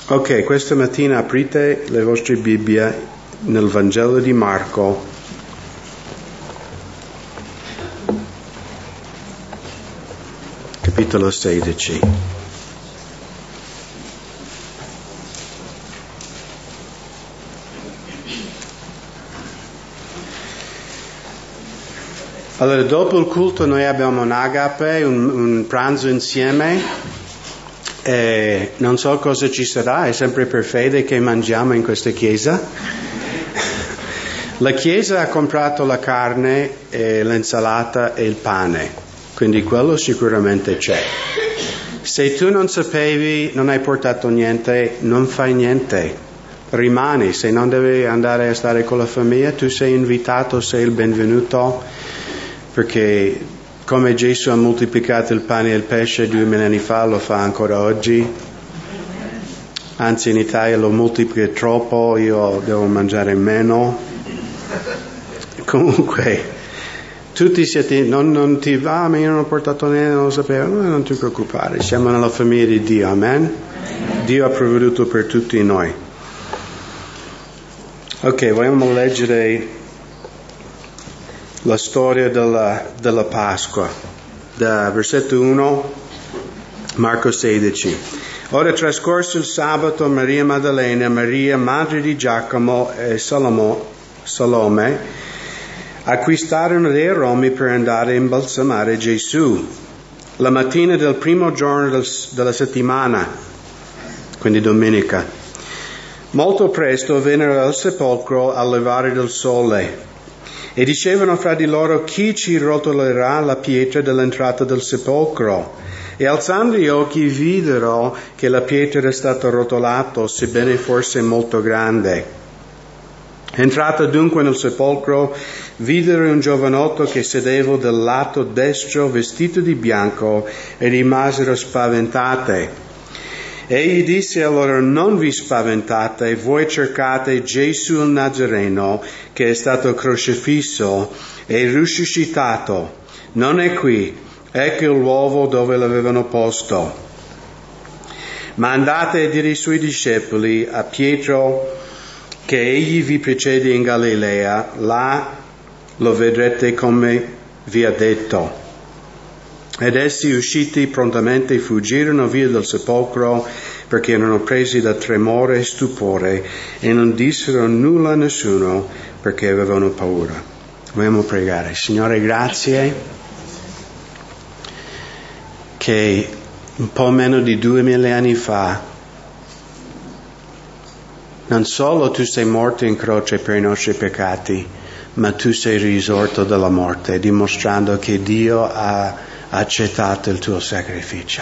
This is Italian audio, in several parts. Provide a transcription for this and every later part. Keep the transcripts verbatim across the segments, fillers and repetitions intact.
Ok, questa mattina aprite le vostre Bibbie nel Vangelo di Marco, capitolo sedici. Allora, dopo il culto noi abbiamo un agape, un, un pranzo insieme. E non so cosa ci sarà, è sempre per fede che mangiamo in questa chiesa. La chiesa ha comprato la carne, e l'insalata e il pane, quindi quello sicuramente c'è. Se tu non sapevi, non hai portato niente, non fai niente, rimani. Se non devi andare a stare con la famiglia, tu sei invitato, sei il benvenuto, perché come Gesù ha moltiplicato il pane e il pesce duemila anni fa, lo fa ancora oggi. Anzi, in Italia lo moltiplica troppo, io devo mangiare meno. Comunque, tutti siete, non, non ti va, ma io non ho portato niente, non lo sapevo. No, non ti preoccupare, siamo nella famiglia di Dio, amen? Dio ha provveduto per tutti noi. Ok, vogliamo leggere la storia della, della Pasqua, da versetto uno, Marco sedici. Ora trascorso il sabato, Maria Maddalena, Maria madre di Giacomo e Salomo, Salome acquistarono dei aromi per andare a imbalsamare Gesù. La mattina del primo giorno del, della settimana, quindi domenica, molto presto vennero al sepolcro al levare del sole. E dicevano fra di loro: chi ci rotolerà la pietra dell'entrata del sepolcro? E alzando gli occhi videro che la pietra era stata rotolata, sebbene fosse molto grande. Entrato dunque nel sepolcro, videro un giovanotto che sedeva del lato destro, vestito di bianco, e rimasero spaventate. Egli disse a loro: non vi spaventate, voi cercate Gesù il Nazareno, che è stato crocifisso e risuscitato. Non è qui, ecco il luogo dove l'avevano posto. Ma andate a dire ai suoi discepoli, a Pietro, che egli vi precede in Galilea, là lo vedrete come vi ha detto. Ed essi, usciti prontamente, fuggirono via dal sepolcro, perché erano presi da tremore e stupore, e non dissero nulla a nessuno, perché avevano paura. Vogliamo pregare. Signore, grazie che un po' meno di duemila anni fa non solo tu sei morto in croce per i nostri peccati, ma tu sei risorto dalla morte, dimostrando che Dio ha accettato il tuo sacrificio.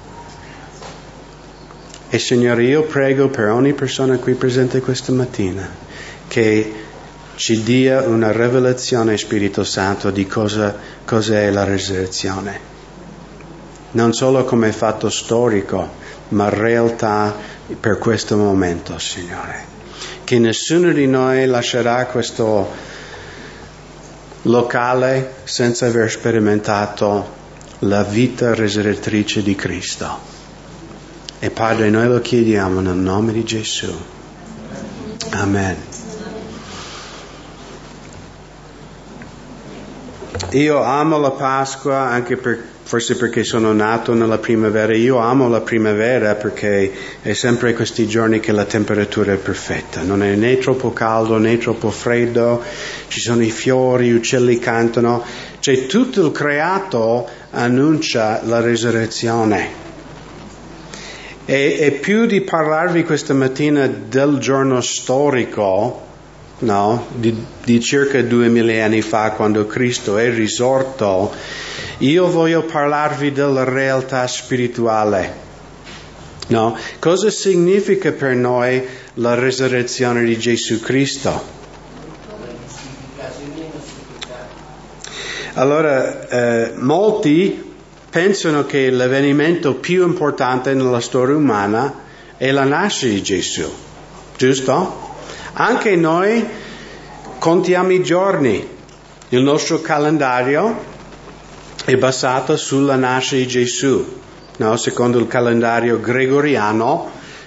E Signore, io prego per ogni persona qui presente questa mattina che ci dia una rivelazione, Spirito Santo, di cosa, cosa è la resurrezione. Non solo come fatto storico, ma realtà per questo momento, Signore. Che nessuno di noi lascerà questo locale senza aver sperimentato la vita resurrettrice di Cristo. E Padre, noi lo chiediamo nel nome di Gesù. Amen. Io amo la Pasqua, anche per, forse perché sono nato nella primavera. Io amo la primavera perché è sempre questi giorni che la temperatura è perfetta. Non è né troppo caldo né troppo freddo. Ci sono i fiori, gli uccelli cantano. Cioè tutto il creato annuncia la risurrezione. E, e più di parlarvi questa mattina del giorno storico, no, di, di circa duemila anni fa, quando Cristo è risorto, io voglio parlarvi della realtà spirituale. No? Cosa significa per noi la risurrezione di Gesù Cristo? Allora, eh, molti pensano che l'avvenimento più importante nella storia umana è la nascita di Gesù, giusto? Anche noi contiamo i giorni. Il nostro calendario è basato sulla nascita di Gesù. No? Secondo il calendario gregoriano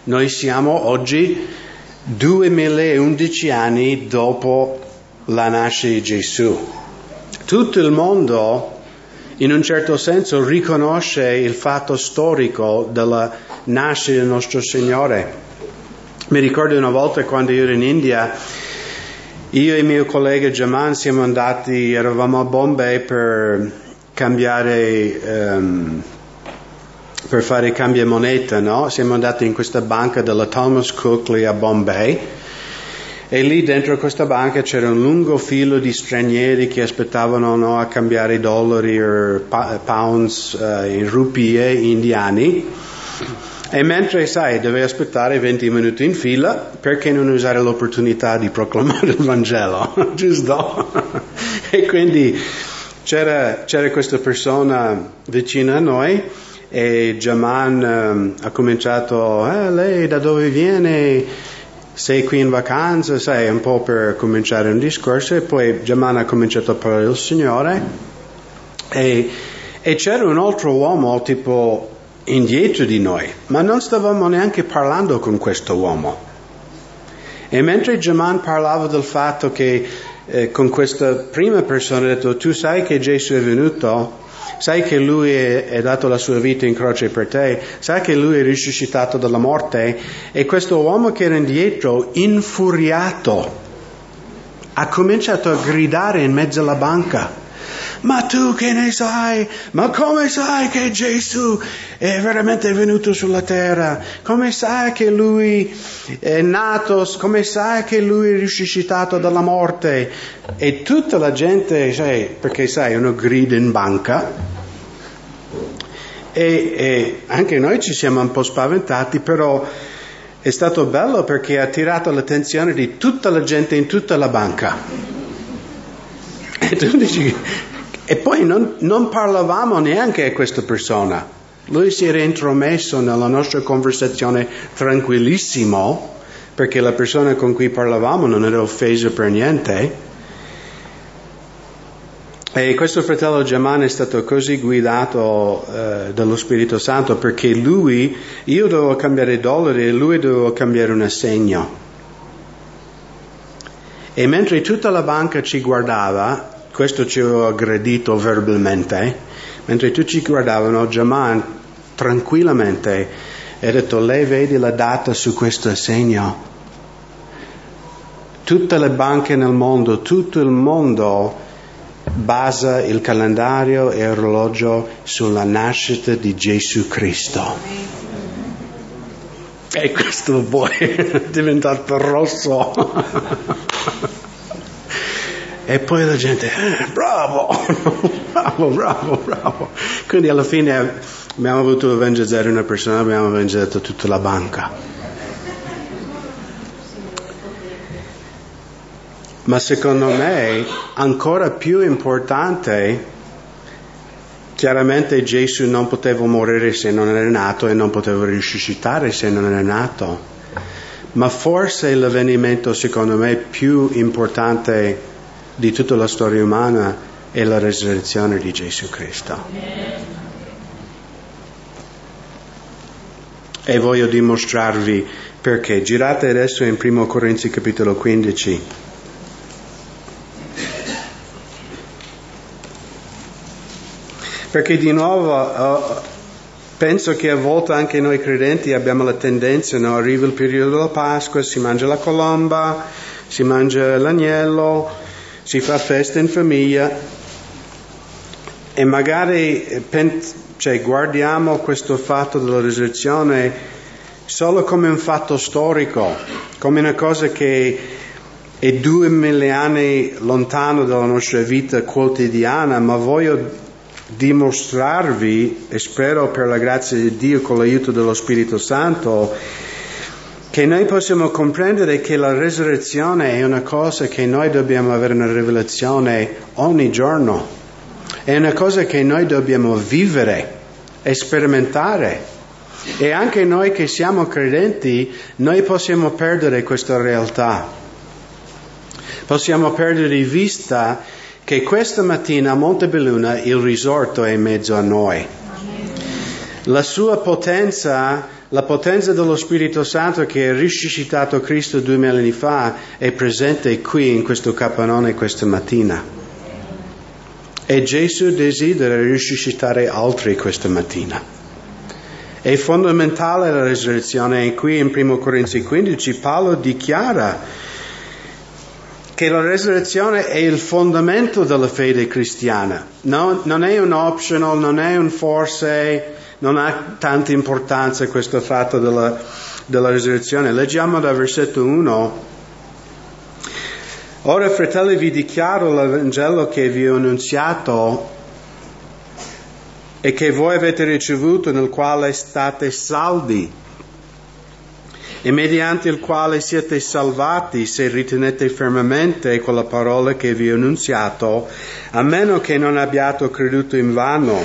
Noi siamo oggi duemilaundici anni dopo la nascita di Gesù. Tutto il mondo, in un certo senso, riconosce il fatto storico della nascita del nostro Signore. Mi ricordo una volta quando io ero in India, io e il mio collega Jaman siamo andati, eravamo a Bombay per cambiare, um, per fare cambio moneta, no? Siamo andati in questa banca della Thomas Cook lì a Bombay e lì dentro questa banca c'era un lungo filo di stranieri che aspettavano, no, a cambiare dollari o pounds uh, in rupie indiani. E mentre, sai, dovevi aspettare venti minuti in fila, perché non usare l'opportunità di proclamare il Vangelo, giusto? E quindi c'era, c'era questa persona vicina a noi e Jaman um, ha cominciato, eh, lei da dove viene? Sei qui in vacanza? Sai, un po' per cominciare un discorso, e poi Jaman ha cominciato a parlare del Signore e, e c'era un altro uomo tipo indietro di noi, ma non stavamo neanche parlando con questo uomo. E mentre Jaman parlava del fatto che eh, con questa prima persona ha detto, tu sai che Gesù è venuto, sai che lui ha dato la sua vita in croce per te, sai che lui è risuscitato dalla morte, e questo uomo che era indietro, infuriato, ha cominciato a gridare in mezzo alla banca, ma tu che ne sai? Ma come sai che Gesù è veramente venuto sulla terra? Come sai che lui è nato? Come sai che lui è risuscitato dalla morte? E tutta la gente, sai, perché sai, uno grida in banca, e, e anche noi ci siamo un po' spaventati, però è stato bello perché ha attirato l'attenzione di tutta la gente in tutta la banca. E tu dici... E poi non, non parlavamo neanche a questa persona. Lui si era intromesso nella nostra conversazione tranquillissimo, perché la persona con cui parlavamo non era offesa per niente. E questo fratello Jaman è stato così guidato uh, dallo Spirito Santo, perché lui, io dovevo cambiare dollari e lui doveva cambiare un assegno. E mentre tutta la banca ci guardava, questo ci ho aggredito verbalmente, mentre tutti ci guardavano, Jaman tranquillamente ha detto, lei vede la data su questo assegno? Tutte le banche nel mondo, tutto il mondo basa il calendario e l'orologio sulla nascita di Gesù Cristo. E questo poi è diventato rosso. E poi la gente, eh, bravo, bravo, bravo, bravo. Quindi alla fine abbiamo avuto evangelizzare una persona, abbiamo evangelizzato tutta la banca. Ma secondo me, ancora più importante, chiaramente Gesù non poteva morire se non era nato e non poteva risuscitare se non era nato. Ma forse l'avvenimento, secondo me, più importante di tutta la storia umana è la resurrezione di Gesù Cristo. E voglio dimostrarvi perché. Girate adesso in primo Corinzi capitolo quindici. Perché di nuovo uh, penso che a volte anche noi credenti abbiamo la tendenza, no? Arriva il periodo della Pasqua, si mangia la colomba, si mangia l'agnello, si fa festa in famiglia e magari pens- cioè, guardiamo questo fatto della risurrezione solo come un fatto storico, come una cosa che è duemila anni lontano dalla nostra vita quotidiana, ma voglio dimostrarvi, e spero per la grazia di Dio con l'aiuto dello Spirito Santo, che noi possiamo comprendere che la resurrezione è una cosa che noi dobbiamo avere una rivelazione ogni giorno. È una cosa che noi dobbiamo vivere e sperimentare. E anche noi che siamo credenti, noi possiamo perdere questa realtà. Possiamo perdere di vista che questa mattina a Montebelluna il risorto è in mezzo a noi. La sua potenza la potenza dello Spirito Santo che ha risuscitato Cristo duemila anni fa è presente qui in questo capannone questa mattina. E Gesù desidera risuscitare altri questa mattina. È fondamentale la risurrezione e qui in primo Corinzi quindici Paolo dichiara che la risurrezione è il fondamento della fede cristiana. No, non è un optional, non è un forse, non ha tanta importanza questo fatto della, della risurrezione. Leggiamo dal versetto uno. Ora, fratelli, vi dichiaro l'Evangelo che vi ho annunziato e che voi avete ricevuto, nel quale state saldi, e mediante il quale siete salvati se ritenete fermamente quella parola che vi ho annunziato, a meno che non abbiate creduto in vano.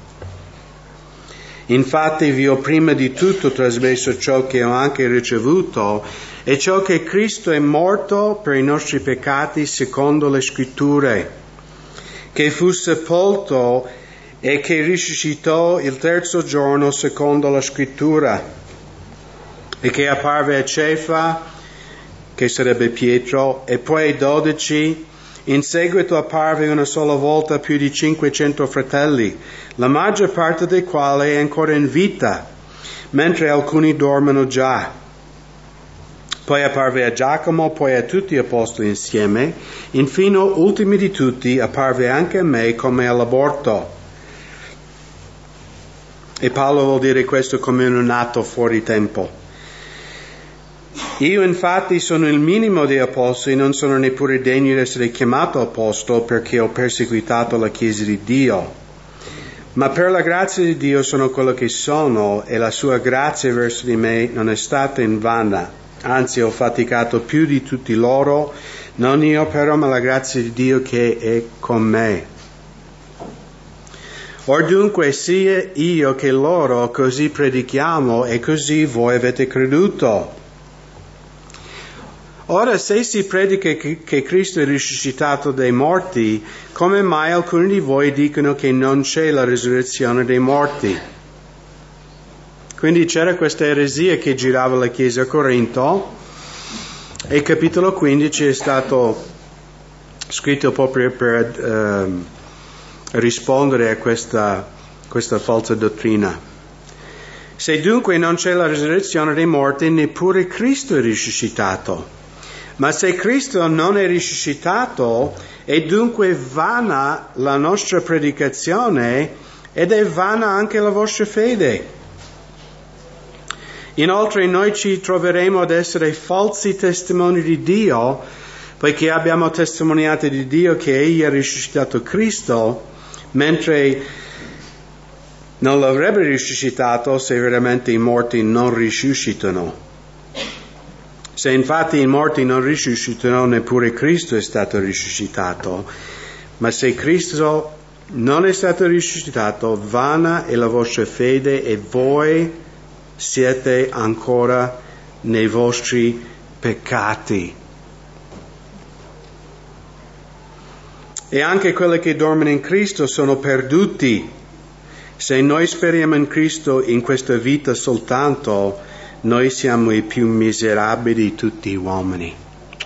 Infatti vi ho prima di tutto trasmesso ciò che ho anche ricevuto, e ciò che Cristo è morto per i nostri peccati secondo le Scritture, che fu sepolto e che risuscitò il terzo giorno secondo la Scrittura, e che apparve a Cefa, che sarebbe Pietro, e poi ai dodici. In seguito apparve una sola volta più di cinquecento fratelli, la maggior parte dei quali è ancora in vita, mentre alcuni dormono già. Poi apparve a Giacomo, poi a tutti gli apostoli insieme. Infine, ultimi di tutti, apparve anche a me come all'aborto. E Paolo vuol dire questo come un nato fuori tempo. Io infatti sono il minimo dei apostoli, non sono neppure degno di essere chiamato apostolo, perché ho perseguitato la Chiesa di Dio. Ma per la grazia di Dio sono quello che sono, e la sua grazia verso di me non è stata in vana. Anzi, ho faticato più di tutti loro, non io però, ma la grazia di Dio che è con me. Or dunque sia io che loro così predichiamo, e così voi avete creduto. Ora, se si predica che Cristo è risuscitato dai morti, come mai alcuni di voi dicono che non c'è la risurrezione dei morti? Quindi c'era questa eresia che girava la Chiesa a Corinto, e il capitolo quindici è stato scritto proprio per uh, rispondere a questa, questa falsa dottrina. Se dunque non c'è la risurrezione dei morti, neppure Cristo è risuscitato. Ma se Cristo non è risuscitato, è dunque vana la nostra predicazione, ed è vana anche la vostra fede. Inoltre noi ci troveremo ad essere falsi testimoni di Dio, poiché abbiamo testimoniato di Dio che Egli ha risuscitato Cristo, mentre non l'avrebbe risuscitato se veramente i morti non risuscitano. Se infatti i morti non risuscitano, neppure Cristo è stato risuscitato. Ma se Cristo non è stato risuscitato, vana è la vostra fede, e voi siete ancora nei vostri peccati. E anche quelli che dormono in Cristo sono perduti. Se noi speriamo in Cristo in questa vita soltanto, noi siamo i più miserabili di tutti gli uomini.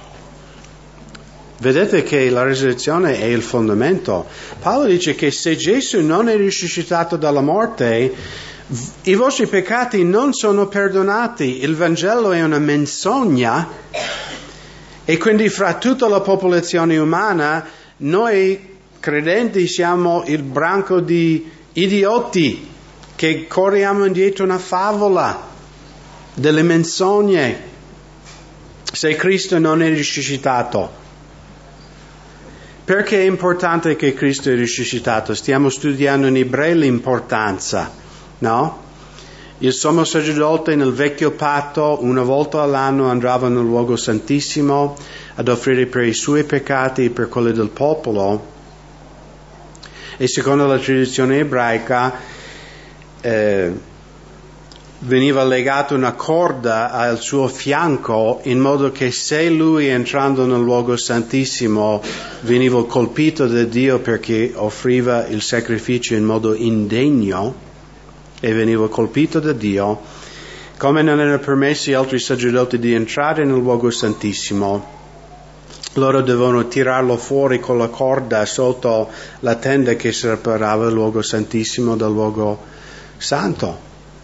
Vedete che la risurrezione è il fondamento. Paolo dice che se Gesù non è risuscitato dalla morte, i vostri peccati non sono perdonati. Il Vangelo è una menzogna, e quindi fra tutta la popolazione umana noi credenti siamo il branco di idioti che corriamo indietro una favola delle menzogne, se Cristo non è risuscitato. Perché è importante che Cristo è risuscitato? Stiamo studiando in Ebrei l'importanza, no? Il sommo sacerdote nel vecchio patto una volta all'anno andava nel luogo santissimo ad offrire per i suoi peccati e per quelli del popolo, e secondo la tradizione ebraica eh, veniva legata una corda al suo fianco, in modo che se lui, entrando nel luogo santissimo, veniva colpito da Dio perché offriva il sacrificio in modo indegno e veniva colpito da Dio, come non era permesso agli altri sacerdoti di entrare nel luogo santissimo, loro dovevano tirarlo fuori con la corda sotto la tenda che separava il luogo santissimo dal luogo santo.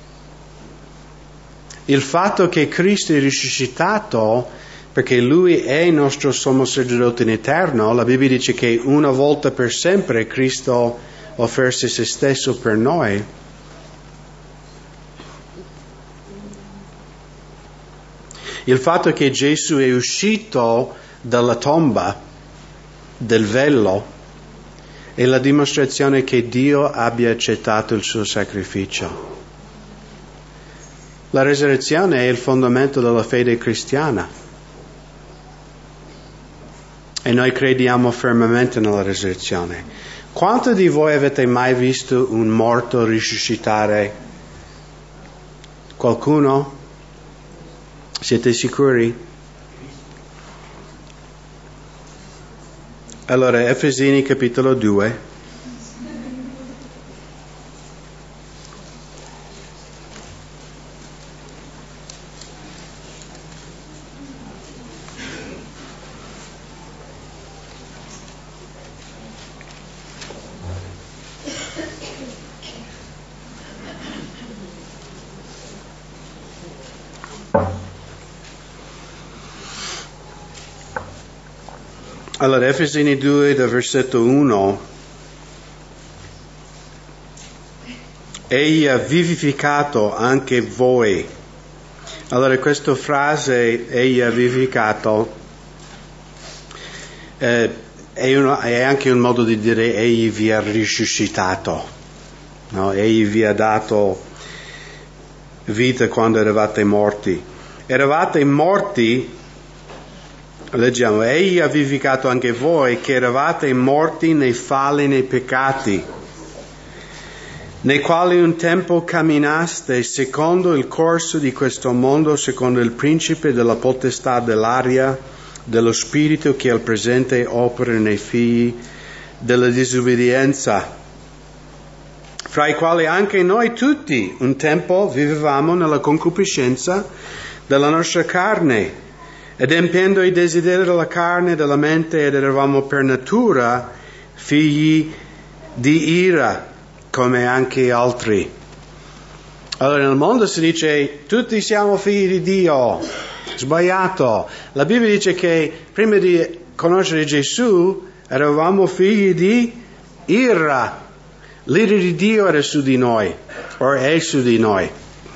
Il fatto che Cristo è risuscitato, perché Lui è il nostro sommo sacerdote in eterno, la Bibbia dice che una volta per sempre Cristo offerse se stesso per noi. Il fatto che Gesù è uscito dalla tomba, del velo, è la dimostrazione che Dio abbia accettato il suo sacrificio. La resurrezione è il fondamento della fede cristiana e noi crediamo fermamente nella resurrezione. Quanto di voi avete mai visto un morto risuscitare? Qualcuno? Siete sicuri? Allora, Efesini capitolo due. Allora, Efesini due, dal versetto uno. Egli ha vivificato anche voi. Allora, questa frase, egli ha vivificato, eh, è, uno, è anche un modo di dire egli vi ha risuscitato. No? Egli vi ha dato vita quando eravate morti. Eravate morti. Leggiamo, egli ha vivificato anche voi che eravate morti nei falli e nei peccati, nei quali un tempo camminaste secondo il corso di questo mondo, secondo il principe della potestà dell'aria, dello spirito che al presente opera nei figli della disobbedienza, fra i quali anche noi tutti un tempo vivevamo nella concupiscenza della nostra carne, adempiendo i desideri della carne e della mente, ed eravamo per natura figli di ira, come anche altri. Allora nel mondo si dice tutti siamo figli di Dio, sbagliato. La Bibbia dice che prima di conoscere Gesù eravamo figli di ira. L'ira di Dio era su di noi, o è su di noi.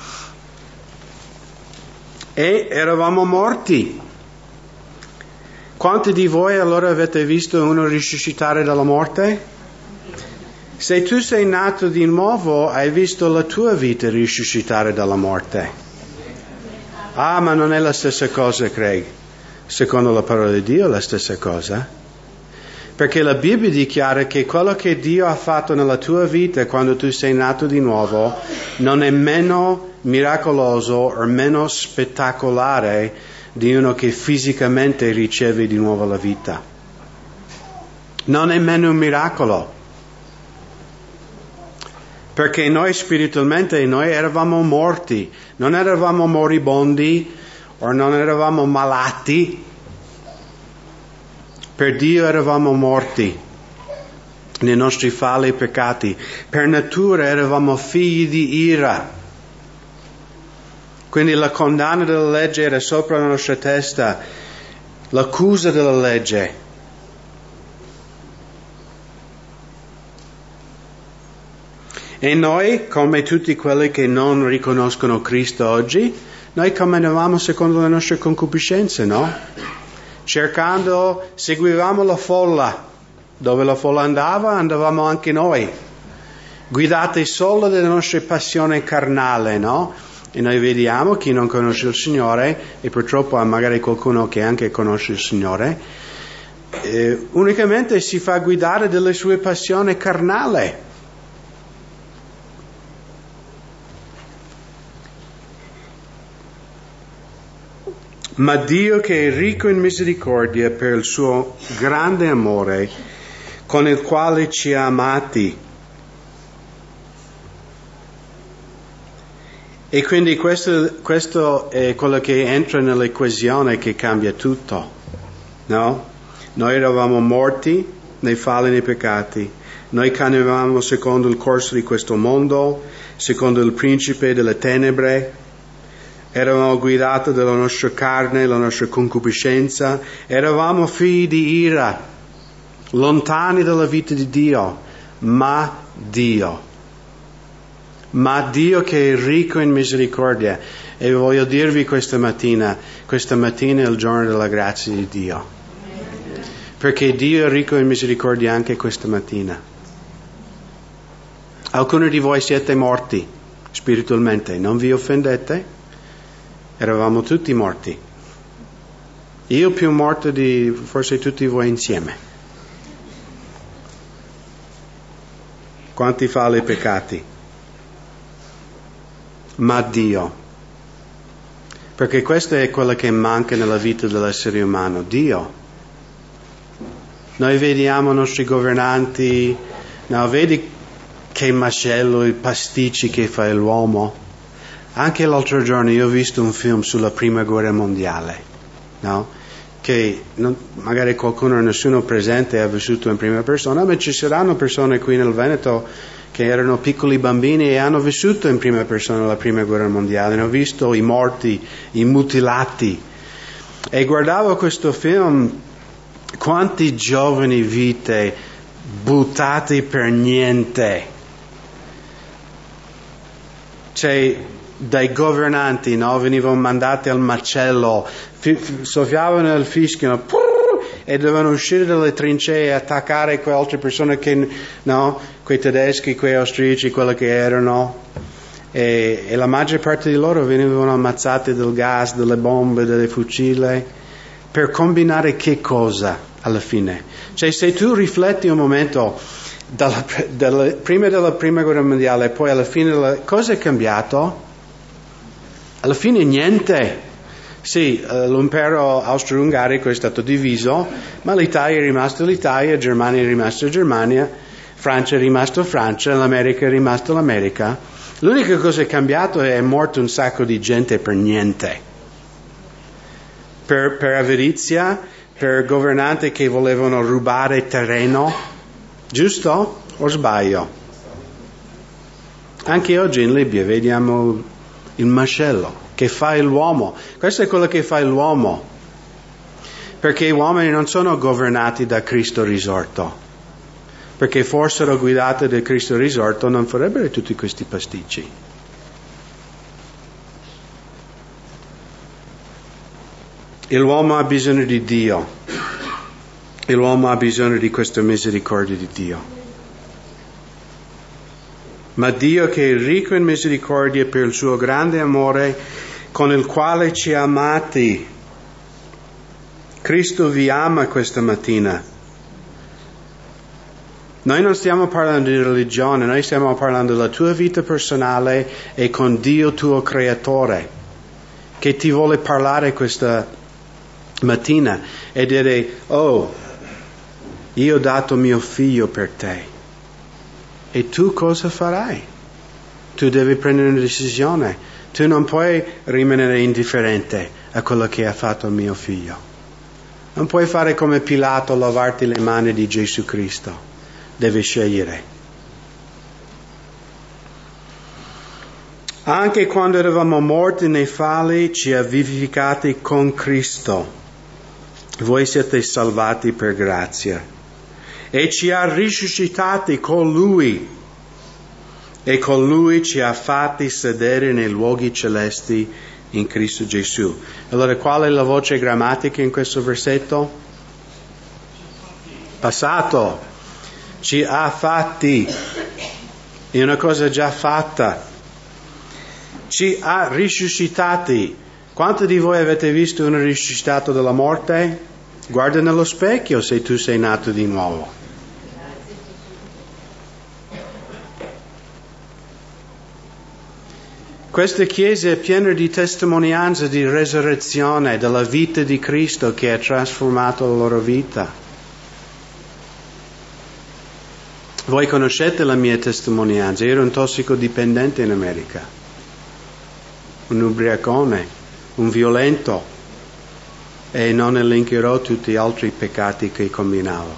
E eravamo morti. Quanti di voi allora avete visto uno risuscitare dalla morte? Se tu sei nato di nuovo, hai visto la tua vita risuscitare dalla morte. Ah, ma non è la stessa cosa, Craig. Secondo la parola di Dio è la stessa cosa. Perché la Bibbia dichiara che quello che Dio ha fatto nella tua vita quando tu sei nato di nuovo non è meno miracoloso o meno spettacolare di uno che fisicamente riceve di nuovo la vita. Non è meno un miracolo. Perché noi spiritualmente, noi eravamo morti. Non eravamo moribondi o non eravamo malati. Per Dio eravamo morti nei nostri falli e peccati. Per natura eravamo figli di ira. Quindi la condanna della legge era sopra la nostra testa, l'accusa della legge. E noi, come tutti quelli che non riconoscono Cristo oggi, noi camminavamo secondo le nostre concupiscenze, no? Cercando, seguivamo la folla. Dove la folla andava, andavamo anche noi. Guidati solo dalle nostre passioni carnali, no? E noi vediamo chi non conosce il Signore, e purtroppo magari qualcuno che anche conosce il Signore, eh, unicamente si fa guidare dalle sue passioni carnali. Ma Dio, che è ricco in misericordia per il suo grande amore con il quale ci ha amati, E quindi questo, questo è quello che entra nell'equazione che cambia tutto, no? Noi eravamo morti nei falli e nei peccati. Noi camminavamo secondo il corso di questo mondo, secondo il principe delle tenebre. Eravamo guidati dalla nostra carne, la nostra concupiscenza. Eravamo figli di ira, lontani dalla vita di Dio. Ma Dio, ma Dio che è ricco in misericordia. E voglio dirvi questa mattina, questa mattina è il giorno della grazia di Dio. Perché Dio è ricco in misericordia anche questa mattina. Alcuni di voi siete morti spiritualmente, non vi offendete? Eravamo tutti morti. Io più morto di forse tutti voi insieme. Quanti falli e peccati? Ma Dio. Perché questo è quello che manca nella vita dell'essere umano, Dio. Noi vediamo i nostri governanti, no, vedi che macello, i pasticci che fa l'uomo. Anche l'altro giorno io ho visto un film sulla prima guerra mondiale, no? Che non, magari qualcuno, nessuno presente ha vissuto in prima persona, ma ci saranno persone qui nel Veneto che erano piccoli bambini e hanno vissuto in prima persona la prima guerra mondiale, hanno visto i morti, i mutilati. E guardavo questo film, quanti giovani vite buttati per niente. Cioè, dai governanti, no? Venivano mandati al macello, fi- fi- soffiavano il fischio, no? E dovevano uscire dalle trincee e attaccare quelle altre persone che, no? Quei tedeschi, quei austriaci, quelli che erano. E, e la maggior parte di loro venivano ammazzati del gas, delle bombe, delle fucili. Per combinare che cosa alla fine? Cioè, se tu rifletti un momento, dalla, dalla, prima della prima guerra mondiale e poi alla fine, della, cosa è cambiato? Alla fine niente. Sì, l'impero austro-ungarico è stato diviso, ma l'Italia è rimasta l'Italia, Germania è rimasta Germania, Francia è rimasta Francia, l'America è rimasta l'America. L'unica cosa che è cambiato è che è morto un sacco di gente per niente. Per, per avarizia, per governanti che volevano rubare terreno, giusto? O sbaglio? Anche oggi in Libia vediamo il macello che fa l'uomo. Questo è quello che fa l'uomo. Perché gli uomini non sono governati da Cristo risorto. Perché fossero guidati da Cristo risorto non farebbero tutti questi pasticci. E l'uomo ha bisogno di Dio. E l'uomo ha bisogno di questa misericordia di Dio. Ma Dio che è ricco in misericordia per il suo grande amore con il quale ci ha amati. Cristo vi ama questa mattina. Noi non stiamo parlando di religione, noi stiamo parlando della tua vita personale e con Dio tuo creatore, che ti vuole parlare questa mattina e dire, oh, io ho dato mio figlio per te. E tu cosa farai? Tu devi prendere una decisione. Tu non puoi rimanere indifferente a quello che ha fatto mio figlio. Non puoi fare come Pilato, lavarti le mani di Gesù Cristo. Devi scegliere. Anche quando eravamo morti nei falli, ci ha vivificati con Cristo. Voi siete salvati per grazia. E ci ha risuscitati con Lui. E con Lui ci ha fatti sedere nei luoghi celesti in Cristo Gesù. Allora, qual è la voce grammatica in questo versetto? Passato. Ci ha fatti. È una cosa già fatta. Ci ha risuscitati. Quanti di voi avete visto uno risuscitato dalla morte? Guarda nello specchio se tu sei nato di nuovo. Questa Chiesa è piena di testimonianze di resurrezione, della vita di Cristo che ha trasformato la loro vita. Voi conoscete la mia testimonianza, ero un tossicodipendente in America. un ubriacone, un violento, e non elencherò tutti gli altri peccati che combinavo.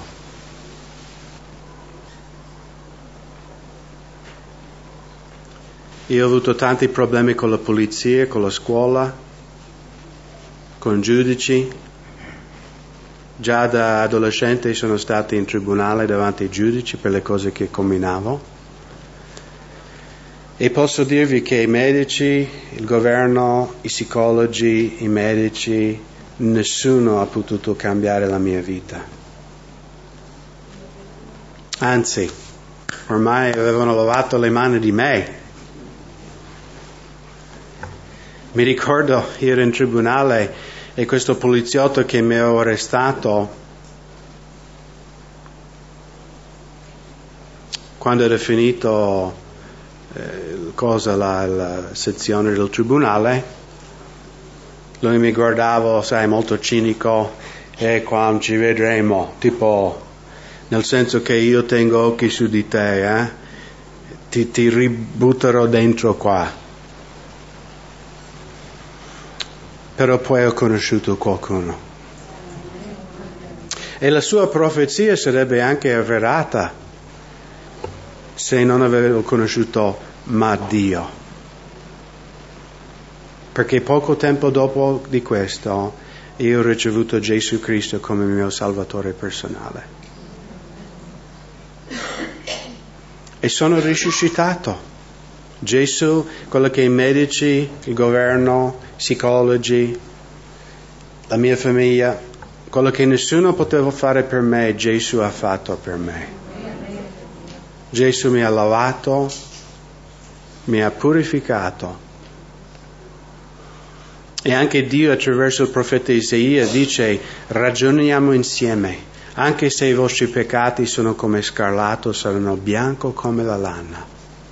Io ho avuto tanti problemi con la polizia, con la scuola, con giudici. Già da adolescente sono stato in tribunale davanti ai giudici per le cose che combinavo. E posso dirvi che i medici, il governo, i psicologi, i medici, nessuno ha potuto cambiare la mia vita. Anzi, ormai avevano lavato le mani di me. Mi ricordo, ero in tribunale e questo poliziotto che mi aveva arrestato, quando era finito eh, cosa, la, la sezione del tribunale, lui mi guardava, sai, molto cinico, e qua ci vedremo, tipo, nel senso che io tengo occhi su di te, eh? ti, ti ributterò dentro qua. Però poi ho conosciuto qualcuno. E la sua profezia sarebbe anche avverata se non avevo conosciuto ma Dio. Perché poco tempo dopo di questo io ho ricevuto Gesù Cristo come mio Salvatore personale. E sono risuscitato. Gesù, quello che i medici, il governo, i psicologi, la mia famiglia, quello che nessuno poteva fare per me, Gesù ha fatto per me. Gesù mi ha lavato, mi ha purificato. E anche Dio attraverso il profeta Isaia dice: ragioniamo insieme, anche se i vostri peccati sono come scarlatto, saranno bianco come la lana.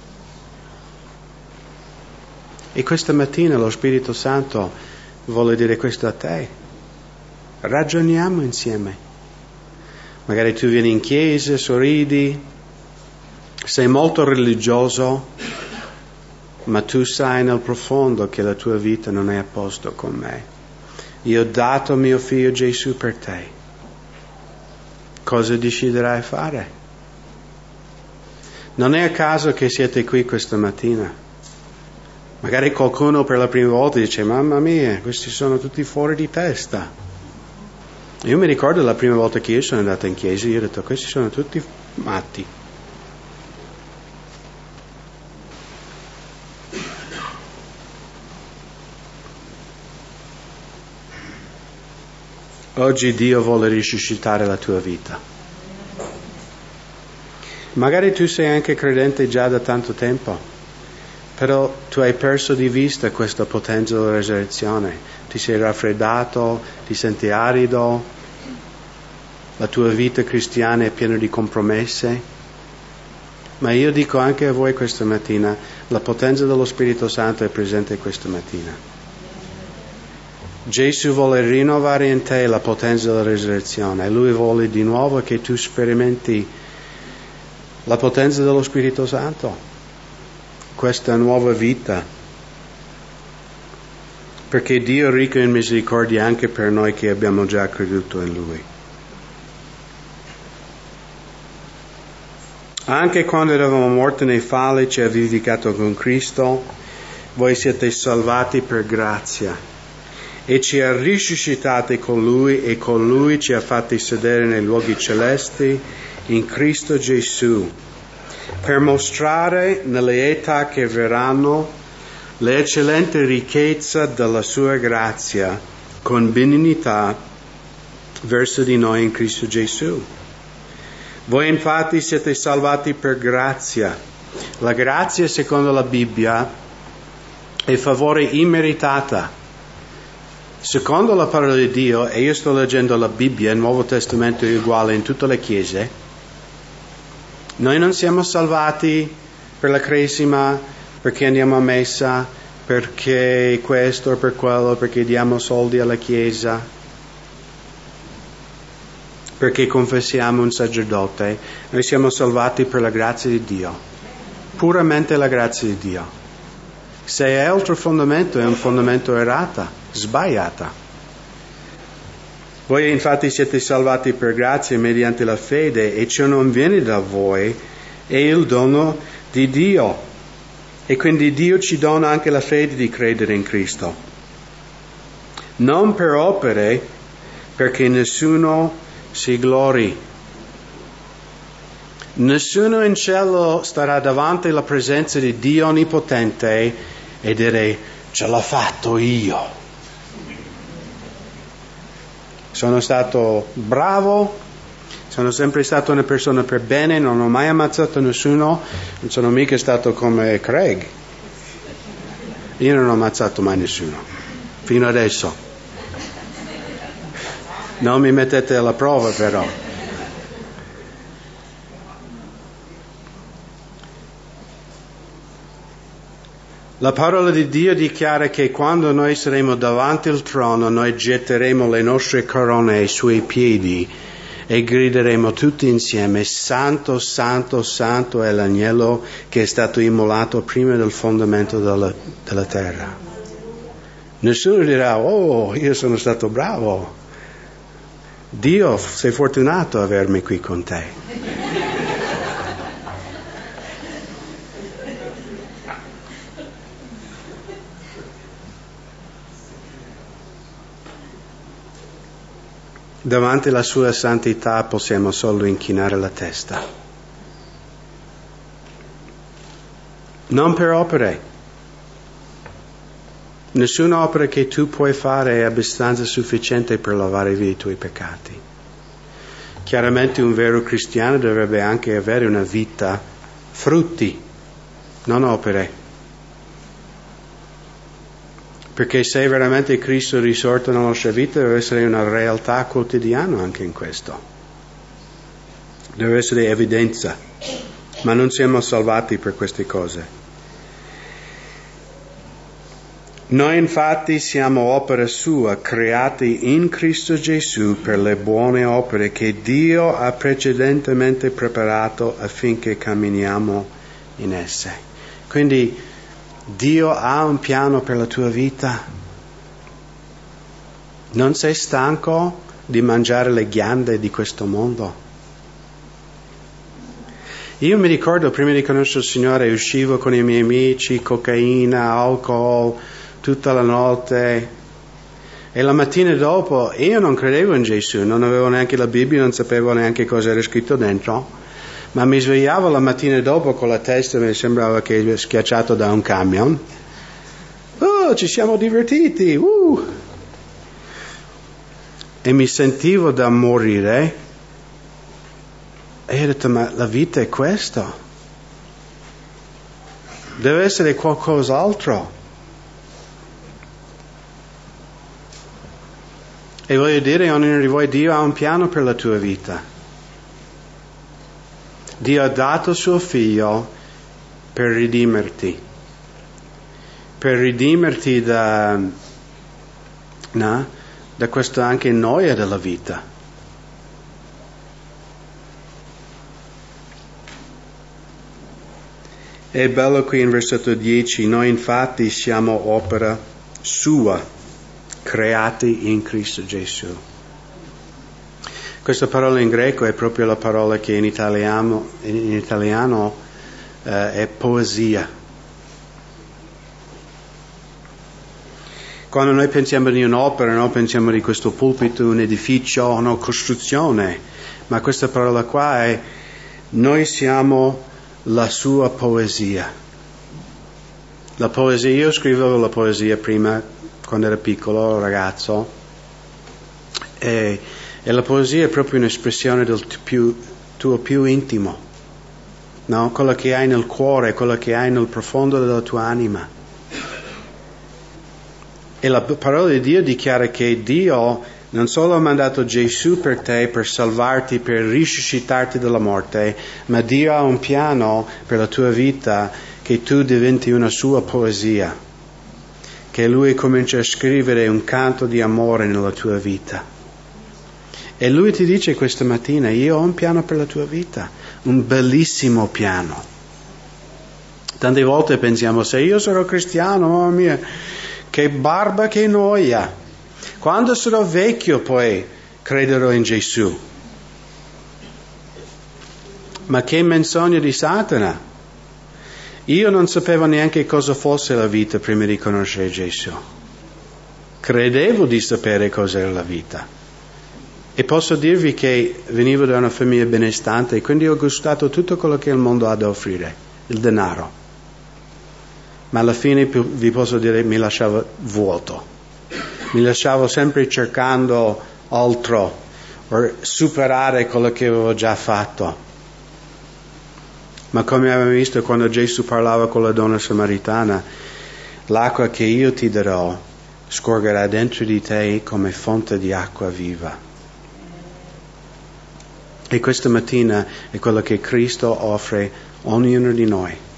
E questa mattina lo Spirito Santo vuole dire questo a te. Ragioniamo insieme. Magari tu vieni in chiesa, sorridi, sei molto religioso, ma tu sai nel profondo che la tua vita non è a posto con me. Io ho dato mio figlio Gesù per te. Cosa deciderai fare? Non è a caso che siete qui questa mattina. Magari qualcuno per la prima volta dice: mamma mia, questi sono tutti fuori di testa. Io mi ricordo la prima volta che io sono andato in chiesa, io ho detto: questi sono tutti matti. Oggi Dio vuole risuscitare la tua vita. Magari tu sei anche credente già da tanto tempo, però tu hai perso di vista questa potenza della resurrezione. Ti sei raffreddato, ti senti arido, la tua vita cristiana è piena di compromesse. Ma io dico anche a voi questa mattina, la potenza dello Spirito Santo è presente questa mattina. Gesù vuole rinnovare in te la potenza della resurrezione e Lui vuole di nuovo che tu sperimenti la potenza dello Spirito Santo, questa nuova vita, perché Dio è ricco in misericordia anche per noi che abbiamo già creduto in Lui. Anche quando eravamo morti nei falli ci ha vivificato con Cristo, voi siete salvati per grazia, e ci ha risuscitati con Lui e con Lui ci ha fatti sedere nei luoghi celesti in Cristo Gesù, per mostrare nelle età che verranno l'eccellente ricchezza della sua grazia con benignità verso di noi in Cristo Gesù. Voi infatti siete salvati per grazia. La grazia, secondo la Bibbia, è favore immeritata. Secondo la parola di Dio, e io sto leggendo la Bibbia, il Nuovo Testamento è uguale in tutte le chiese, noi non siamo salvati per la cresima, perché andiamo a messa, perché questo o per quello, perché diamo soldi alla Chiesa, perché confessiamo un sacerdote. Noi siamo salvati per la grazia di Dio, puramente la grazia di Dio. Se è altro fondamento, è un fondamento errata, sbagliata. Voi infatti siete salvati per grazia mediante la fede, e ciò non viene da voi, è il dono di Dio. E quindi Dio ci dona anche la fede di credere in Cristo. Non per opere, perché nessuno si glori. Nessuno in cielo starà davanti alla presenza di Dio Onnipotente e dire: ce l'ho fatto io. Sono stato bravo, sono sempre stato una persona per bene, non ho mai ammazzato nessuno, non sono mica stato come Craig. Io non ho ammazzato mai nessuno, fino adesso. Non mi mettete alla prova però. La parola di Dio dichiara che quando noi saremo davanti al trono, noi getteremo le nostre corone ai suoi piedi e grideremo tutti insieme: Santo, Santo, Santo è l'agnello che è stato immolato prima del fondamento della, della terra. Nessuno dirà: oh, io sono stato bravo. Dio, sei fortunato ad avermi qui con te. Davanti alla sua santità possiamo solo inchinare la testa. Non per opere. Nessuna opera che tu puoi fare è abbastanza sufficiente per lavare via i tuoi peccati. Chiaramente un vero cristiano dovrebbe anche avere una vita frutti, non opere. Perché se veramente Cristo è risorto nella nostra vita, deve essere una realtà quotidiana anche in questo. Deve essere evidenza. Ma non siamo salvati per queste cose. Noi infatti siamo opera sua, creati in Cristo Gesù per le buone opere che Dio ha precedentemente preparato affinché camminiamo in esse. Quindi Dio ha un piano per la tua vita. Non sei stanco di mangiare le ghiande di questo mondo? Io mi ricordo, prima di conoscere il Signore, uscivo con i miei amici, cocaina, alcol, tutta la notte. E la mattina dopo, io non credevo in Gesù, non avevo neanche la Bibbia, non sapevo neanche cosa era scritto dentro. Ma mi svegliavo la mattina dopo con la testa, mi sembrava che ero schiacciato da un camion. Oh, ci siamo divertiti! Uh! E mi sentivo da morire. E ho detto: ma la vita è questo. Deve essere qualcos'altro. E voglio dire, ognuno di voi, Dio ha un piano per la tua vita. Dio ha dato suo figlio per ridimerti, per ridimerti da, no? da questa anche noia della vita. È bello qui in versetto dieci: noi infatti siamo opera sua, creati in Cristo Gesù. Questa parola in greco è proprio la parola che in italiano, in italiano eh, è poesia. Quando noi pensiamo di un'opera, noi pensiamo di questo pulpito, un edificio, una costruzione, ma questa parola qua è: noi siamo la sua poesia. La poesia, io scrivevo la poesia prima, quando ero piccolo, ragazzo, e E la poesia è proprio un'espressione del più, tuo più intimo, no? Quello che hai nel cuore, quello che hai nel profondo della tua anima. E la parola di Dio dichiara che Dio non solo ha mandato Gesù per te, per salvarti, per risuscitarti dalla morte, ma Dio ha un piano per la tua vita, che tu diventi una sua poesia, che Lui comincia a scrivere un canto di amore nella tua vita. E Lui ti dice questa mattina: io ho un piano per la tua vita, un bellissimo piano. Tante volte pensiamo, se io sarò cristiano, mamma mia, che barba, che noia. Quando sarò vecchio poi crederò in Gesù. Ma che menzogna di Satana. Io non sapevo neanche cosa fosse la vita prima di conoscere Gesù. Credevo di sapere cos'era la vita. E posso dirvi che venivo da una famiglia benestante e quindi ho gustato tutto quello che il mondo ha da offrire, il denaro. Ma alla fine vi posso dire mi lasciava vuoto. Mi lasciavo sempre cercando altro per superare quello che avevo già fatto. Ma come abbiamo visto quando Gesù parlava con la donna samaritana, l'acqua che io ti darò scorgerà dentro di te come fonte di acqua viva. E questa mattina è quello che Cristo offre a ognuno di noi.